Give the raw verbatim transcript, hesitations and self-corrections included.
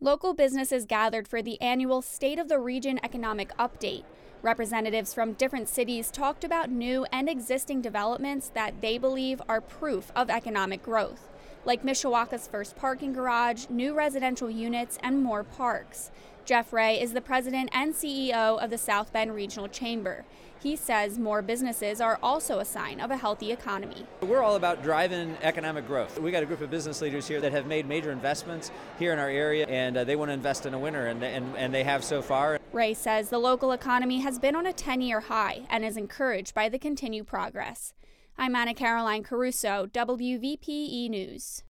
Local businesses gathered for the annual State of the Region Economic Update. Representatives from different cities talked about new and existing developments that they believe are proof of economic growth, like Mishawaka's first parking garage, new residential units, and more parks. Jeff Ray is the president and C E O of the South Bend Regional Chamber. He says more businesses are also a sign of a healthy economy. We're all about driving economic growth. We got a group of business leaders here that have made major investments here in our area, and uh, they want to invest in a winner, and, and, and they have so far. Ray says the local economy has been on a ten-year high and is encouraged by the continued progress. I'm Anna Caroline Caruso, W V P E News.